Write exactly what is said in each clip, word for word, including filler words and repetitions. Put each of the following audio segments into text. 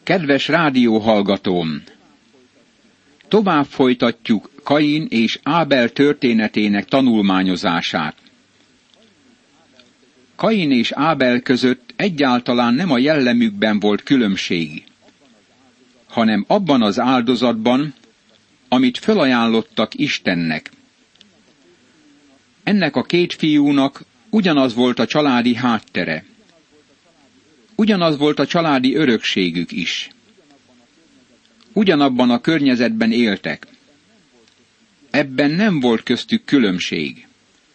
Kedves rádióhallgatóm! Tovább folytatjuk Kain és Ábel történetének tanulmányozását. Kain és Ábel között egyáltalán nem a jellemükben volt különbség, hanem abban az áldozatban, amit fölajánlottak Istennek. Ennek a két fiúnak ugyanaz volt a családi háttere. Ugyanaz volt a családi örökségük is. Ugyanabban a környezetben éltek. Ebben nem volt köztük különbség.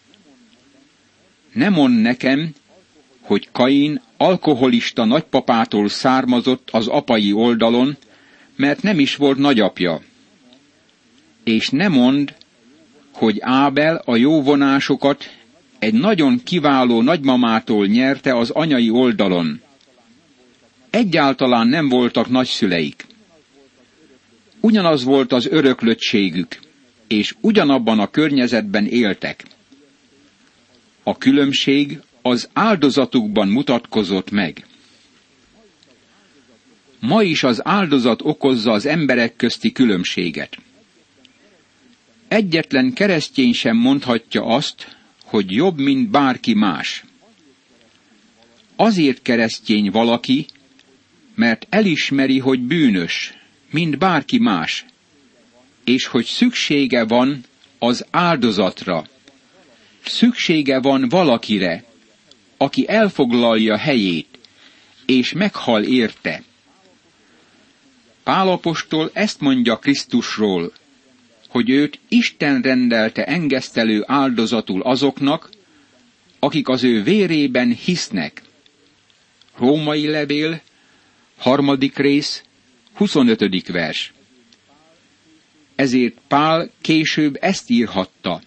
Ne mondd nekem, hogy Kain alkoholista nagypapától származott az apai oldalon, mert nem is volt nagyapja. És ne mondd, hogy Ábel a jó vonásokat egy nagyon kiváló nagymamától nyerte az anyai oldalon. Egyáltalán nem voltak nagyszüleik. Ugyanaz volt az öröklöttségük, és ugyanabban a környezetben éltek. A különbség az áldozatukban mutatkozott meg. Ma is az áldozat okozza az emberek közti különbséget. Egyetlen keresztény sem mondhatja azt, hogy jobb, mint bárki más. Azért keresztény valaki, mert elismeri, hogy bűnös, mint bárki más, és hogy szüksége van az áldozatra. Szüksége van valakire, aki elfoglalja helyét, és meghal érte. Pál apostol ezt mondja Krisztusról, hogy őt Isten rendelte engesztelő áldozatul azoknak, akik az ő vérében hisznek. Római levél, harmadik rész, huszonötödik vers. Ezért Pál később ezt írhatta.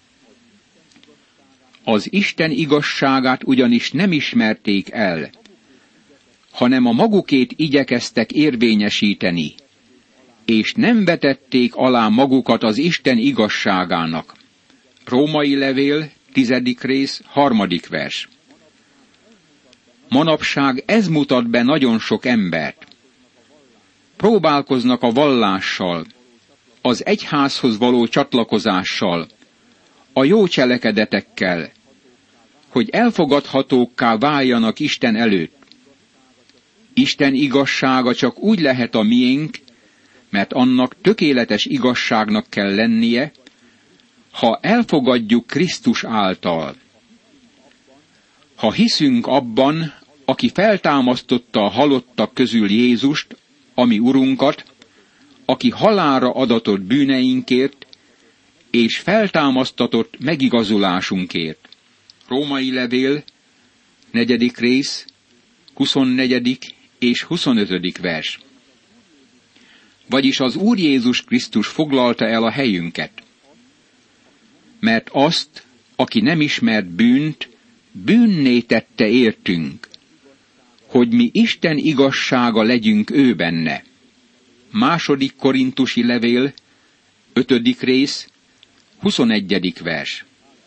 Az Isten igazságát ugyanis nem ismerték el, hanem a magukét igyekeztek érvényesíteni, és nem vetették alá magukat az Isten igazságának. Római levél, tizedik rész, harmadik vers. Manapság ez mutat be nagyon sok embert. Próbálkoznak a vallással, az egyházhoz való csatlakozással, a jó cselekedetekkel, hogy elfogadhatókká váljanak Isten előtt. Isten igazsága csak úgy lehet a miénk, mert annak tökéletes igazságnak kell lennie, ha elfogadjuk Krisztus által. Ha hiszünk abban, aki feltámasztotta a halottak közül Jézust, ami Urunkat, aki halálra adatott bűneinkért, és feltámasztatott megigazulásunkért. Római levél, negyedik rész, huszonnegyedik és huszonötödik vers. Vagyis az Úr Jézus Krisztus foglalta el a helyünket. Mert azt, aki nem ismert bűnt, bűnné tette értünk, hogy mi Isten igazsága legyünk ő benne. Második korintusi levél, ötödik rész, huszonegyedik vers.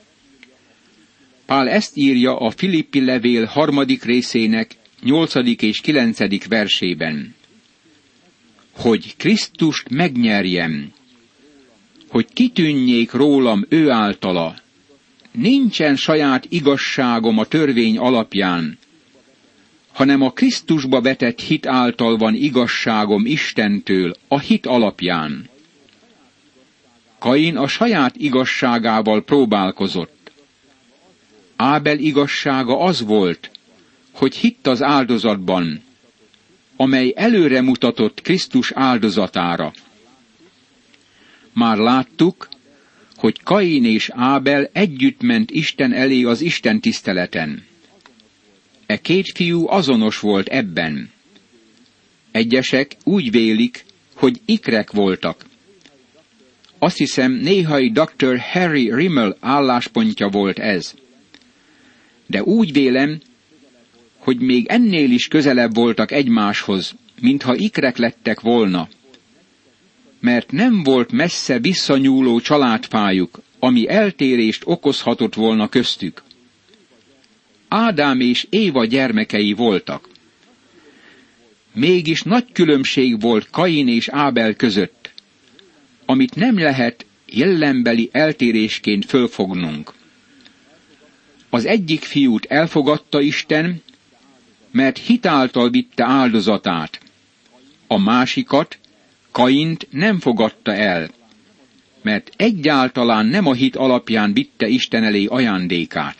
Pál ezt írja a Filippi levél harmadik részének nyolcadik és kilencedik versében. Hogy Krisztust megnyerjem, hogy kitűnjék rólam ő általa, nincsen saját igazságom a törvény alapján, hanem a Krisztusba vetett hit által van igazságom Istentől a hit alapján. Kain a saját igazságával próbálkozott. Ábel igazsága az volt, hogy hitt az áldozatban, amely előre mutatott Krisztus áldozatára. Már láttuk, hogy Kain és Ábel együtt ment Isten elé az Isten tiszteleten. E két fiú azonos volt ebben. Egyesek úgy vélik, hogy ikrek voltak. Azt hiszem, néhai doktor Harry Rimmel álláspontja volt ez. De úgy vélem, hogy még ennél is közelebb voltak egymáshoz, mintha ikrek lettek volna. Mert nem volt messze visszanyúló családfájuk, ami eltérést okozhatott volna köztük. Ádám és Éva gyermekei voltak. Mégis nagy különbség volt Kain és Ábel között, amit nem lehet jellembeli eltérésként fölfognunk. Az egyik fiút elfogadta Isten, mert hitáltal vitte áldozatát. A másikat, Kaint nem fogadta el, mert egyáltalán nem a hit alapján vitte Isten elé ajándékát.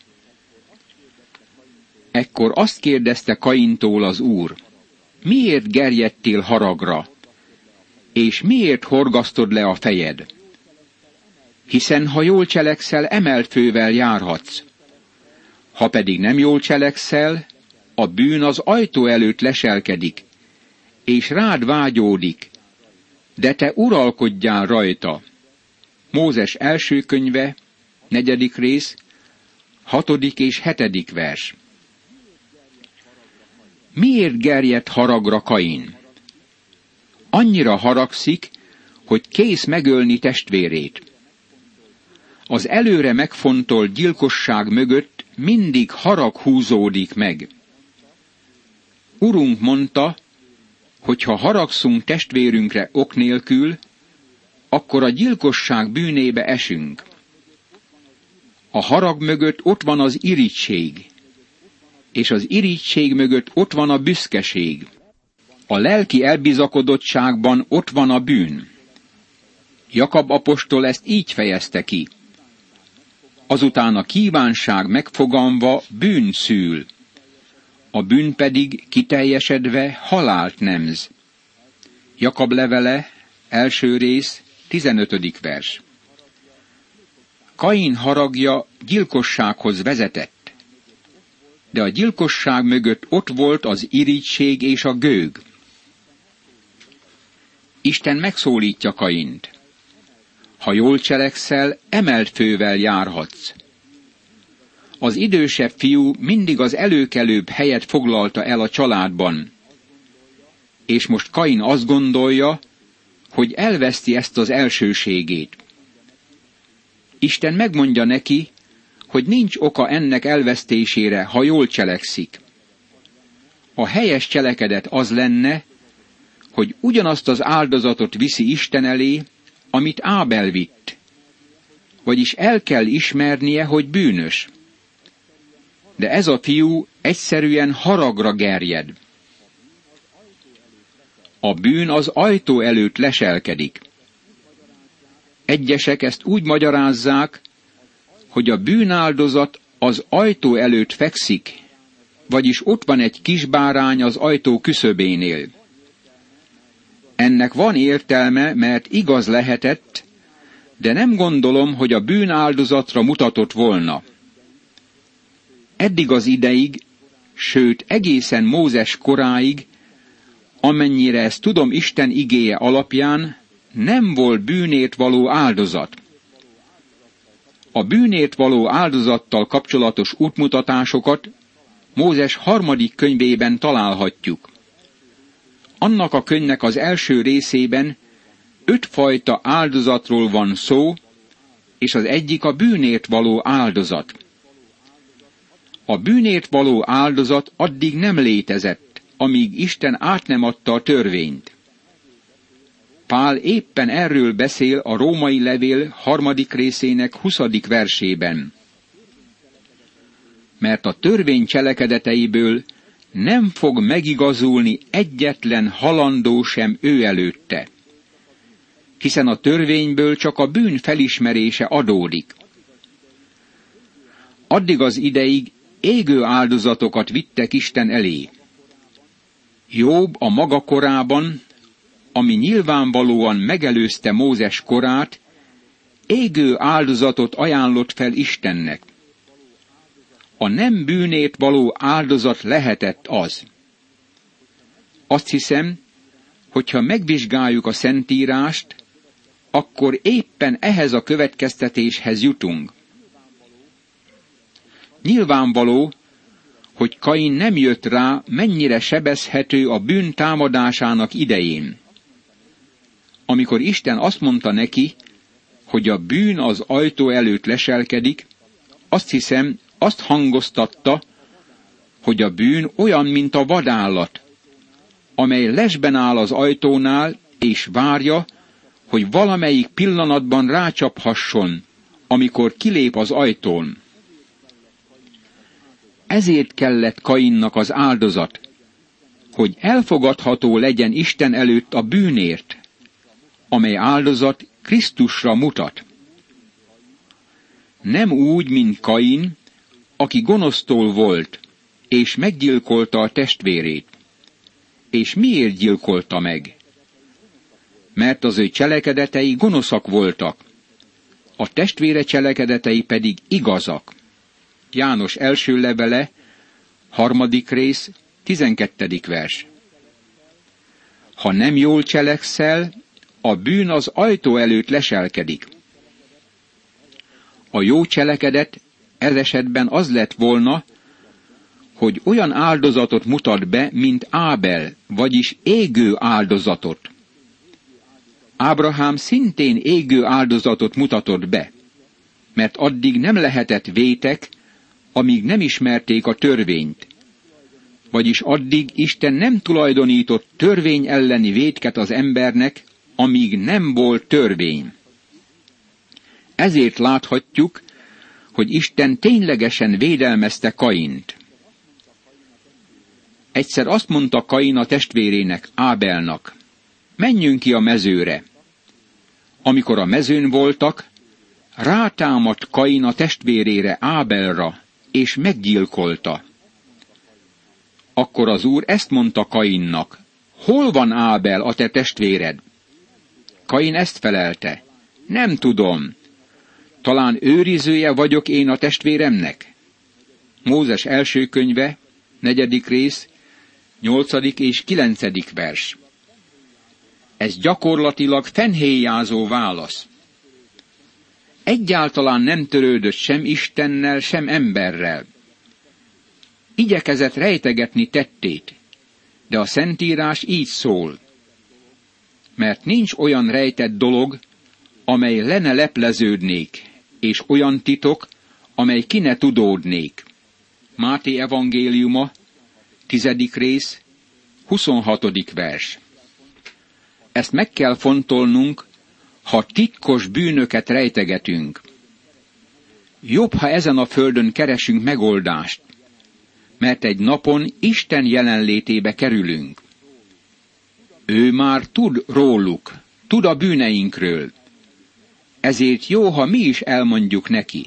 Ekkor azt kérdezte Kaintól az Úr: miért gerjedtél haragra, és miért horgasztod le a fejed? Hiszen ha jól cselekszel, emelt fővel járhatsz. Ha pedig nem jól cselekszel, a bűn az ajtó előtt leselkedik, és rád vágyódik, de te uralkodjál rajta. Mózes első könyve, negyedik rész, hatodik és hetedik vers. Miért gerjedt haragra Kain? Annyira haragszik, hogy kész megölni testvérét. Az előre megfontolt gyilkosság mögött mindig harag húzódik meg. Urunk mondta, hogy ha haragszunk testvérünkre ok nélkül, akkor a gyilkosság bűnébe esünk. A harag mögött ott van az irigység, és az irigység mögött ott van a büszkeség. A lelki elbizakodottságban ott van a bűn. Jakab apostol ezt így fejezte ki: azután a kívánság megfoganva bűn szül, a bűn pedig kiteljesedve halált nemz. Jakab levele, első rész, tizenötödik vers. Kain haragja gyilkossághoz vezetett, de a gyilkosság mögött ott volt az irigység és a gőg. Isten megszólítja Kaint: ha jól cselekszel, emelt fővel járhatsz. Az idősebb fiú mindig az előkelőbb helyet foglalta el a családban, és most Kain azt gondolja, hogy elveszti ezt az elsőségét. Isten megmondja neki, hogy nincs oka ennek elvesztésére, ha jól cselekszik. A helyes cselekedet az lenne, hogy ugyanazt az áldozatot viszi Isten elé, amit Ábel vitt. Vagyis el kell ismernie, hogy bűnös. De ez a fiú egyszerűen haragra gerjed. A bűn az ajtó előtt leselkedik. Egyesek ezt úgy magyarázzák, hogy a bűnáldozat az ajtó előtt fekszik, vagyis ott van egy kisbárány az ajtó küszöbénél. Ennek van értelme, mert igaz lehetett, de nem gondolom, hogy a bűnáldozatra mutatott volna. Eddig az ideig, sőt egészen Mózes koráig, amennyire ezt tudom Isten igéje alapján, nem volt bűnért való áldozat. A bűnért való áldozattal kapcsolatos útmutatásokat Mózes harmadik könyvében találhatjuk. Annak a könyvnek az első részében öt fajta áldozatról van szó, és az egyik a bűnért való áldozat. A bűnért való áldozat addig nem létezett, amíg Isten át nem adta a törvényt. Pál éppen erről beszél a római levél harmadik részének huszadik versében. Mert a törvény cselekedeteiből nem fog megigazulni egyetlen halandó sem ő előtte, hiszen a törvényből csak a bűn felismerése adódik. Addig az ideig égő áldozatokat vittek Isten elé. Jobb a maga korában, ami nyilvánvalóan megelőzte Mózes korát, égő áldozatot ajánlott fel Istennek. A nem bűnért való áldozat lehetett az. Azt hiszem, hogyha megvizsgáljuk a Szentírást, akkor éppen ehhez a következtetéshez jutunk. Nyilvánvaló, hogy Kain nem jött rá, mennyire sebezhető a bűn támadásának idején. Amikor Isten azt mondta neki, hogy a bűn az ajtó előtt leselkedik, azt hiszem, azt hangoztatta, hogy a bűn olyan, mint a vadállat, amely lesben áll az ajtónál, és várja, hogy valamelyik pillanatban rácsaphasson, amikor kilép az ajtón. Ezért kellett Kainnak az áldozat, hogy elfogadható legyen Isten előtt a bűnért, amely áldozat Krisztusra mutat. Nem úgy, mint Kain, aki gonosztól volt, és meggyilkolta a testvérét. És miért gyilkolta meg? Mert az ő cselekedetei gonoszak voltak, a testvére cselekedetei pedig igazak. János első levele, harmadik rész, tizenkettedik vers. Ha nem jól cselekszel, a bűn az ajtó előtt leselkedik. A jó cselekedet ez esetben az lett volna, hogy olyan áldozatot mutat be, mint Ábel, vagyis égő áldozatot. Ábrahám szintén égő áldozatot mutatott be, mert addig nem lehetett vétek, amíg nem ismerték a törvényt. Vagyis addig Isten nem tulajdonított törvény elleni vétket az embernek, amíg nem volt törvény. Ezért láthatjuk, hogy Isten ténylegesen védelmezte Kaint. Egyszer azt mondta Kain a testvérének, Ábelnak, menjünk ki a mezőre. Amikor a mezőn voltak, rátámadt Kain a testvérére, Ábelra, és meggyilkolta. Akkor az Úr ezt mondta Kainnak, hol van Ábel, a te testvéred? Kain ezt felelte, nem tudom, talán őrizője vagyok én a testvéremnek. Mózes első könyve, negyedik rész, nyolcadik és kilencedik vers. Ez gyakorlatilag fennhéjázó válasz. Egyáltalán nem törődött sem Istennel, sem emberrel. Igyekezett rejtegetni tettét, de a Szentírás így szól. Mert nincs olyan rejtett dolog, amely le ne lepleződnék, és olyan titok, amely ki ne tudódnék. Máté evangéliuma, tizedik rész, huszonhatodik vers. Ezt meg kell fontolnunk, ha titkos bűnöket rejtegetünk. Jobb, ha ezen a földön keresünk megoldást, mert egy napon Isten jelenlétébe kerülünk. Ő már tud róluk, tud a bűneinkről. Ezért jó, ha mi is elmondjuk neki.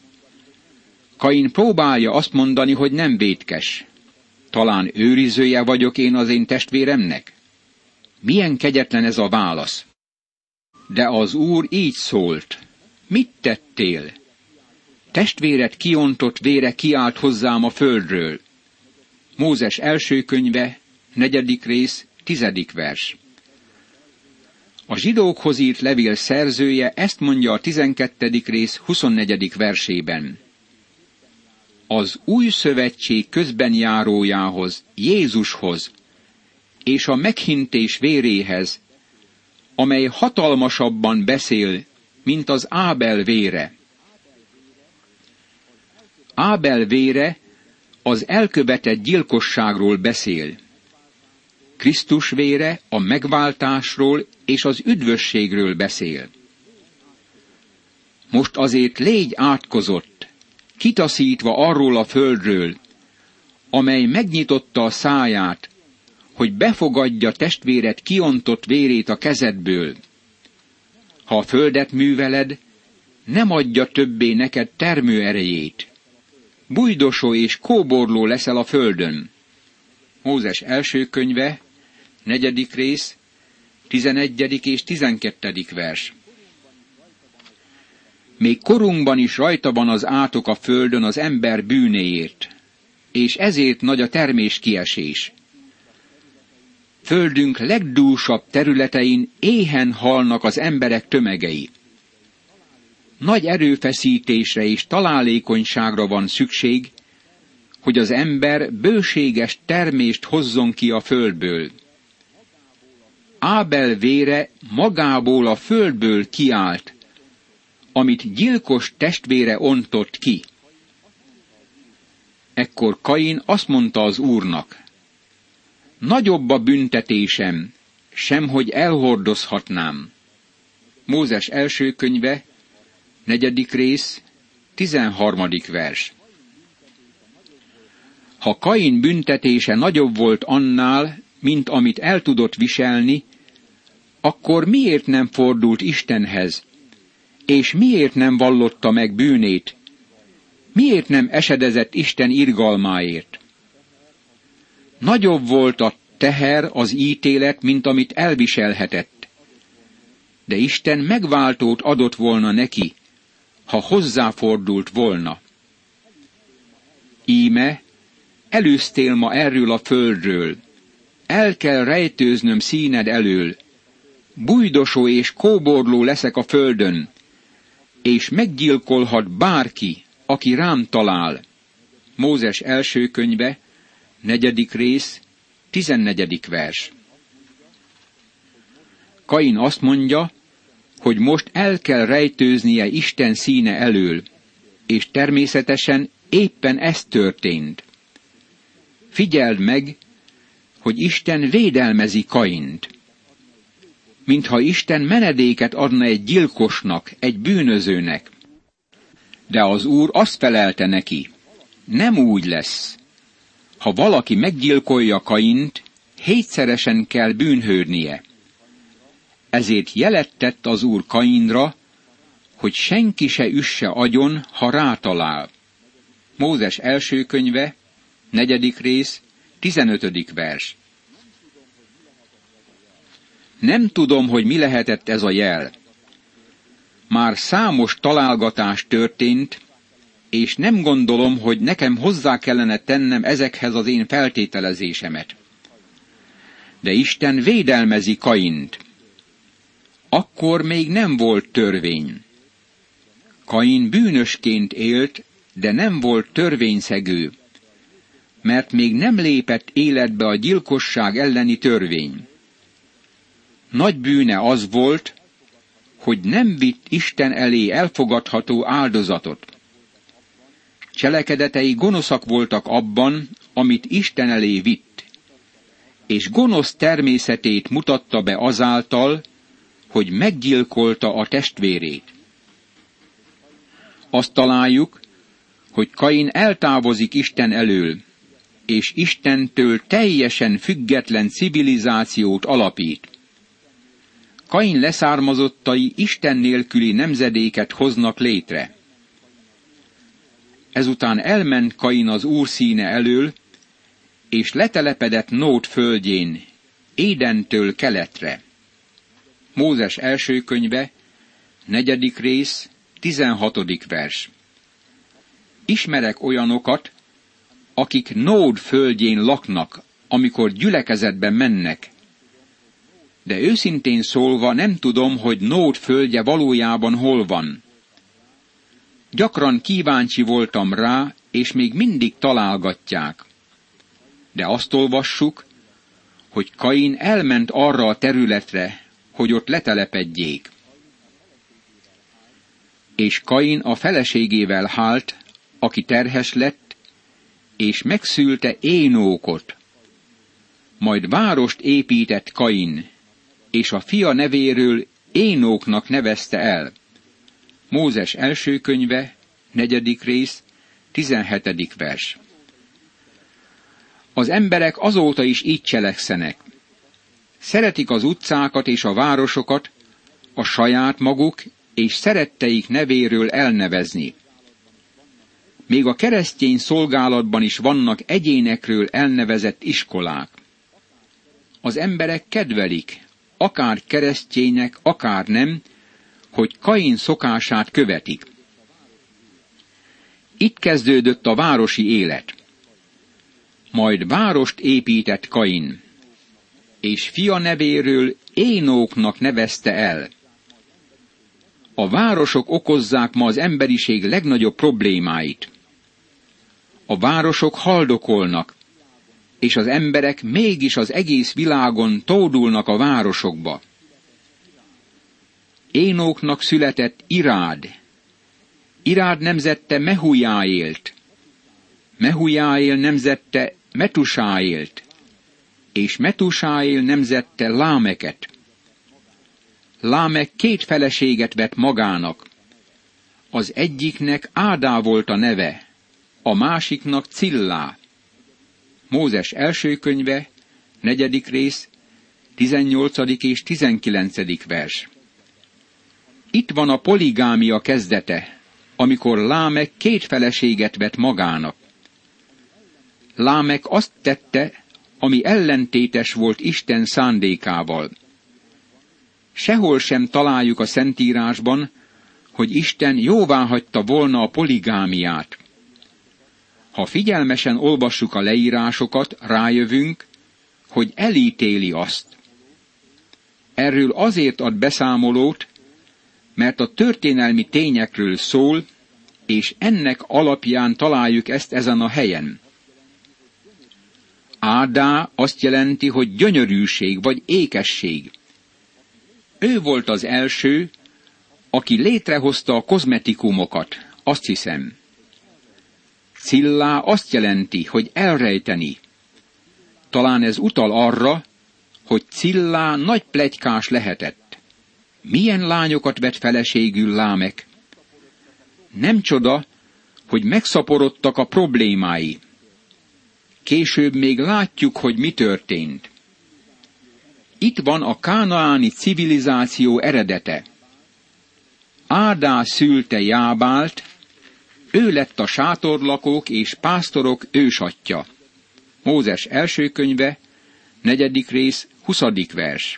Kain próbálja azt mondani, hogy nem vétkes. Talán őrizője vagyok én az én testvéremnek? Milyen kegyetlen ez a válasz. De az Úr így szólt. Mit tettél? Testvéred kiontott vére kiált hozzám a földről. Mózes első könyve, negyedik rész, tizedik vers. A zsidókhoz írt levél szerzője ezt mondja a tizenkettedik rész huszonnegyedik versében. Az új szövetség közben járójához, Jézushoz, és a meghintés véréhez, amely hatalmasabban beszél, mint az Ábel vére. Ábel vére az elkövetett gyilkosságról beszél. Krisztus vére a megváltásról és az üdvösségről beszél. Most azért légy átkozott, kitaszítva arról a földről, amely megnyitotta a száját, hogy befogadja testvéred kiontott vérét a kezedből. Ha a földet műveled, nem adja többé neked termőerejét. Bujdosó és kóborló leszel a földön. Mózes első könyve, negyedik rész, tizenegyedik és tizenkettedik vers. Még korunkban is rajta van az átok a földön az ember bűnéért, és ezért nagy a terméskiesés. Földünk legdúsabb területein éhen halnak az emberek tömegei. Nagy erőfeszítésre és találékonyságra van szükség, hogy az ember bőséges termést hozzon ki a földből. Ábel vére magából a földből kiállt, amit gyilkos testvére ontott ki. Ekkor Kain azt mondta az Úrnak, nagyobb a büntetésem, sem hogy elhordozhatnám. Mózes első könyve, negyedik rész, tizenharmadik vers. Ha Kain büntetése nagyobb volt annál, mint amit el tudott viselni, akkor miért nem fordult Istenhez, és miért nem vallotta meg bűnét? Miért nem esedezett Isten irgalmáért? Nagyobb volt a teher, az ítélet, mint amit elviselhetett. De Isten megváltót adott volna neki, ha hozzáfordult volna. Íme, elűztél ma erről a földről, el kell rejtőznöm színed elől, bújdosó és kóborló leszek a földön, és meggyilkolhat bárki, aki rám talál. Mózes első könyve, negyedik rész, tizennegyedik vers. Kain azt mondja, hogy most el kell rejtőznie Isten színe elől, és természetesen éppen ez történt. Figyeld meg, hogy Isten védelmezi Kaint. Mintha Isten menedéket adna egy gyilkosnak, egy bűnözőnek. De az Úr azt felelte neki, nem úgy lesz. Ha valaki meggyilkolja Kaint, hétszeresen kell bűnhődnie. Ezért jelet tett az Úr Kainra, hogy senki se üsse agyon, ha rátalál. Mózes első könyve, negyedik rész, tizenötödik vers. Nem tudom, hogy mi lehetett ez a jel. Már számos találgatás történt, és nem gondolom, hogy nekem hozzá kellene tennem ezekhez az én feltételezésemet. De Isten védelmezi Kaint. Akkor még nem volt törvény. Kain bűnösként élt, de nem volt törvényszegő, mert még nem lépett életbe a gyilkosság elleni törvény. Nagy bűne az volt, hogy nem vitt Isten elé elfogadható áldozatot. Cselekedetei gonoszak voltak abban, amit Isten elé vitt, és gonosz természetét mutatta be azáltal, hogy meggyilkolta a testvérét. Azt találjuk, hogy Kain eltávozik Isten elől, és Istentől teljesen független civilizációt alapít. Kain leszármazottai Isten nélküli nemzedéket hoznak létre. Ezután elment Kain az Úr színe elől, és letelepedett Nód földjén, Édentől keletre. Mózes első könyve, negyedik rész, tizenhatodik vers. Ismerek olyanokat, akik Nód földjén laknak, amikor gyülekezetbe mennek. De őszintén szólva nem tudom, hogy Nód földje valójában hol van. Gyakran kíváncsi voltam rá, és még mindig találgatják. De azt olvassuk, hogy Kain elment arra a területre, hogy ott letelepedjék. És Kain a feleségével hált, aki terhes lett, és megszülte Énókot. Majd várost épített Kain, és a fia nevéről Énóknak nevezte el. Mózes első könyve, negyedik rész, tizenhetedik vers. Az emberek azóta is így cselekszenek. Szeretik az utcákat és a városokat, a saját maguk és szeretteik nevéről elnevezni. Még a keresztény szolgálatban is vannak egyénekről elnevezett iskolák. Az emberek kedvelik, akár keresztények, akár nem, hogy Kain szokását követik. Itt kezdődött a városi élet. Majd várost épített Kain, és fia nevéről Énóknak nevezte el. A városok okozzák ma az emberiség legnagyobb problémáit. A városok haldokolnak, és az emberek mégis az egész világon tódulnak a városokba. Énóknak született Irád. Irád nemzette Mehujáélt. Mehujáél nemzette Metusáélt. és Metusáél nemzette Lámeket. Lámek két feleséget vett magának. Az egyiknek Ádá volt a neve, a másiknak Cillá. Mózes első könyve, negyedik rész, tizennyolcadik és tizenkilencedik vers. Itt van a poligámia kezdete, amikor Lámek két feleséget vett magának. Lámek azt tette, ami ellentétes volt Isten szándékával. Sehol sem találjuk a Szentírásban, hogy Isten jóváhagyta volna a poligámiát. Ha figyelmesen olvassuk a leírásokat, rájövünk, hogy elítéli azt. Erről azért ad beszámolót, mert a történelmi tényekről szól, és ennek alapján találjuk ezt ezen a helyen. Ádá azt jelenti, hogy gyönyörűség vagy ékesség. Ő volt az első, aki létrehozta a kozmetikumokat, azt hiszem. Cillá azt jelenti, hogy elrejteni. Talán ez utal arra, hogy Cillá nagy pletykás lehetett. Milyen lányokat vett feleségül Lámek? Nem csoda, hogy megszaporodtak a problémái. Később még látjuk, hogy mi történt. Itt van a kánaáni civilizáció eredete. Ádá szülte Jábált, ő lett a sátorlakók és pásztorok ősatja. Mózes első könyve, negyedik rész, huszadik vers.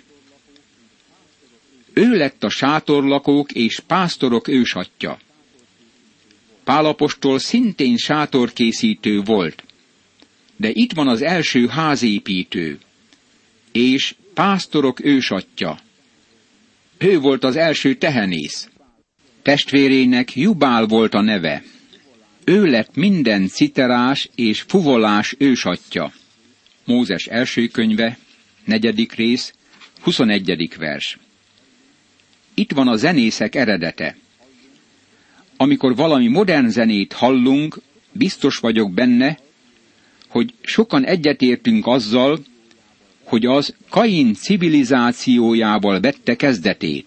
Ő lett a sátorlakók és pásztorok ősatja. Pál apostol szintén sátorkészítő volt, de itt van az első házépítő, és pásztorok ősatja. Ő volt az első tehenész. Testvérének Jubál volt a neve. Ő lett minden citerás és fuvolás ősatja. Mózes első könyve, negyedik rész, huszonegyedik vers. Itt van a zenészek eredete. Amikor valami modern zenét hallunk, biztos vagyok benne, hogy sokan egyetértünk azzal, hogy az Kain civilizációjával vette kezdetét.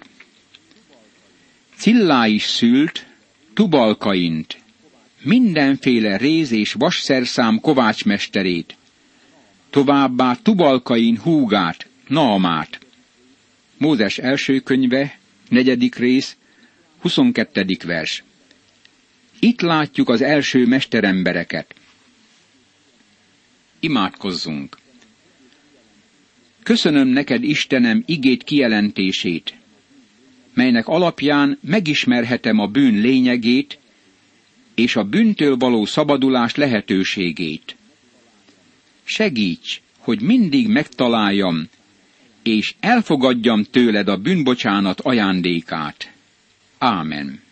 Cillá is szült Tubal-Kaint, mindenféle réz és vasszerszám kovácsmesterét, továbbá Tubal-Kain húgát, Naamát. Mózes első könyve, negyedik rész, huszonkettedik vers. Itt látjuk az első mesterembereket. Imádkozzunk! Köszönöm neked, Istenem, igéd kijelentését, melynek alapján megismerhetem a bűn lényegét és a bűntől való szabadulás lehetőségét. Segíts, hogy mindig megtaláljam, és elfogadjam tőled a bűnbocsánat ajándékát. Ámen.